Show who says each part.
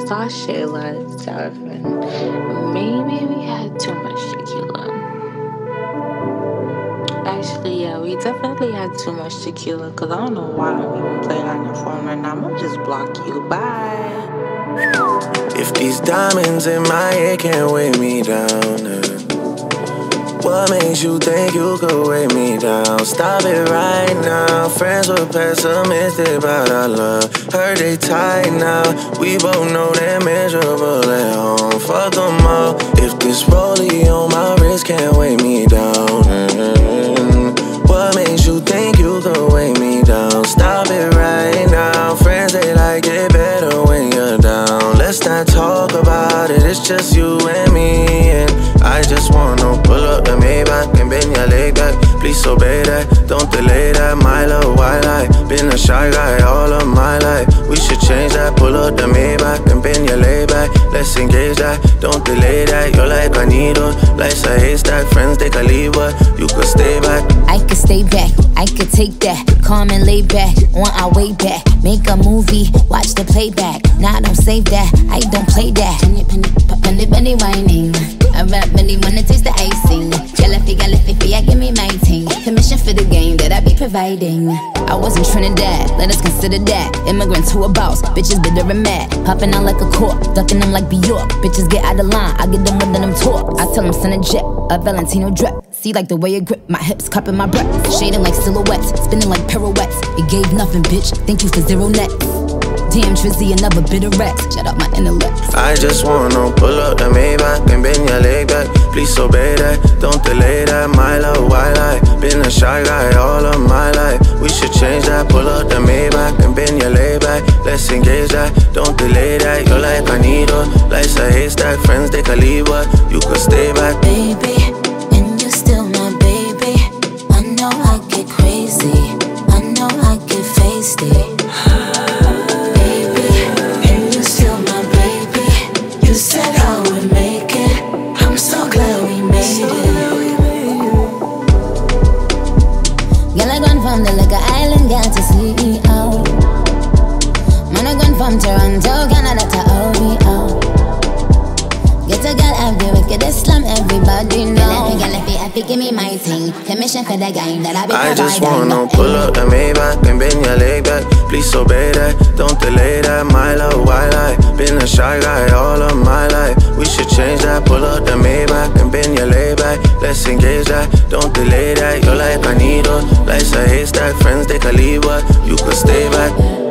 Speaker 1: saw Shayla and stuff, and maybe we had too much tequila. Actually, yeah, we definitely had too much tequila, because I don't know why I'm even playing on your phone right now. I'm gonna just block you. Bye.
Speaker 2: If these diamonds in my head can't weigh me down, what makes you think you could weigh me down? Stop it right now. Friends were pessimistic about our love. Heard they tight now. We both know they're miserable at home. Fuck them all. If this rollie on my wrist can't weigh me down, what makes you think you could weigh me down? Stop it right now. Friends, they like it better when you're down. Let's not talk about it. It's just you and me, and I just wanna pull up the Maybach and bend your leg back. Please obey that, don't delay that. My love, why lie? Been a shy guy all of my life. We should change that. Pull up the Maybach and bend your leg back. Let's engage that, don't delay that. You're like a needle, life's a haystack. Friends, they can leave, but you could stay back.
Speaker 3: I could stay back, I could take that. Calm and lay back, on our way back. Make a movie, watch the playback. Nah, I don't save that, I don't play that. Penny whining. I rap really wanna taste the icing. Jalafi, give me my ting. Commission for the game that I be providing. I was in Trinidad, let us consider that. Immigrant to a boss, bitches bitter and mad. Popping out like a cork, ducking them like Bjork. Bitches get out of line, I get them with them talk. I tell them send a jet, a Valentino drip. See like the way it grip, my hips cupping my breath. Shading like silhouettes, spinning like pirouettes. It gave nothing, bitch, thank you for 0 net. Damn, Trizzy, another bit of Rex. Shut up my intellect.
Speaker 2: I just wanna pull up the Maybach and bend your leg back. Please obey that, don't delay that. My love, why lie? Been a shy guy all of my life. We should change that. Pull up the Maybach and bend your leg back. Let's engage that, don't delay that. You're like a needle, life's a haystack. Friends, they can leave, but you could stay back.
Speaker 3: Baby, and you're still my baby. I know I get crazy, I know I get feisty. From the liquor island, got to see out. Man, I gone from Toronto, Canada to OVO. Get a girl out the wickedest slum, everybody know. Galafi, give me my thing. Commission for the game that I be providing.
Speaker 2: I just wanna pull up the Maybach and bend your leg back. Please obey that, don't delay that. My love, why lie? Been a shy guy all of my life. We should change that. Pull up the Maybach and bend your leg back. Let's engage that, don't delay that. You're like a needle, life's a haystack. Friends, they can leave, but you could stay back.